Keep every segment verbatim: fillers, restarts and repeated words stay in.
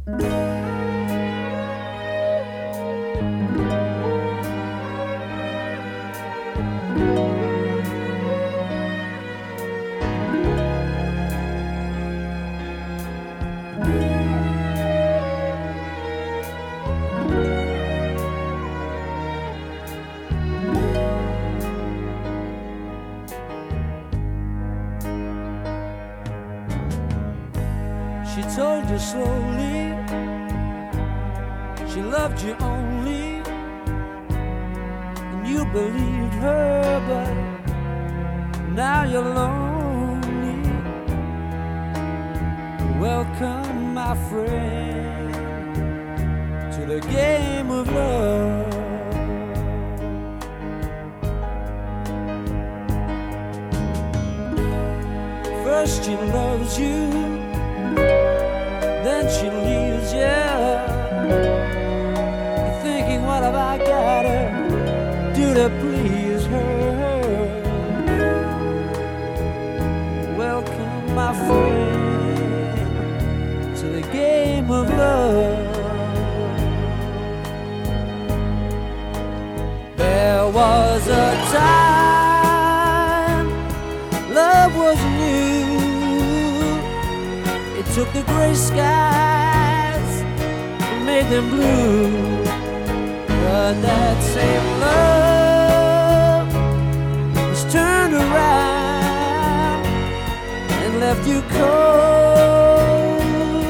She told you slowly she loved you only, and you believed her, but now you're lonely. Welcome, my friend, to the game of love. First she loves you, then she leaves you. You're thinking, what have I gotta do to please her? Welcome, my friend, to the game of love. There was a time love was new. It took the gray skies and made them blue. But that same love was turned around and left you cold.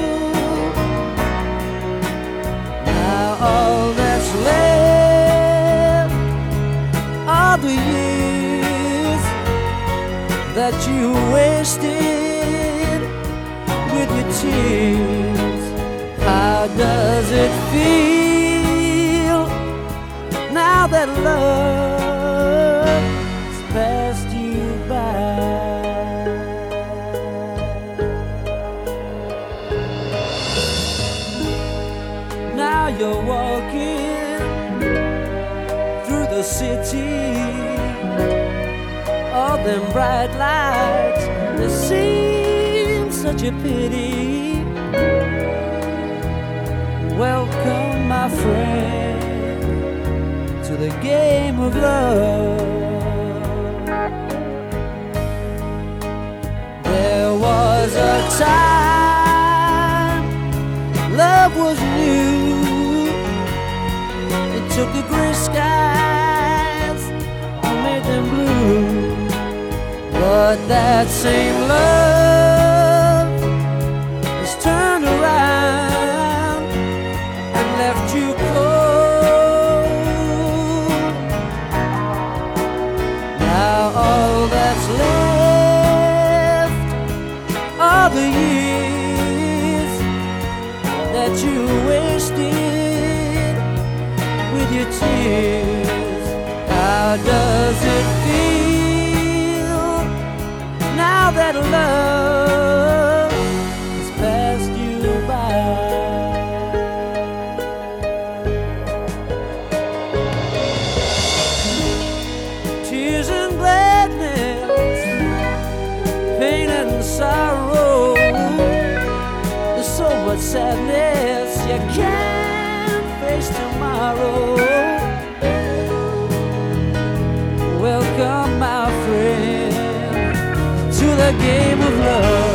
Now all that's left are the years that you wasted with your tears. How does it feel now that love has passed you by? Now you're walking through the city, all them bright lights, they seem such a pity. Welcome, my friend, to the game of love. There was a time love was new. It took the gray skies and made them blue. But that same love has turned around and left you cold. Now all that's left are the years that you wasted with your tears. How does it feel now that love has passed you by? Tears and gladness, pain and sorrow, there's so much sadness you can't face tomorrow. Welcome, my friend, to the game of love.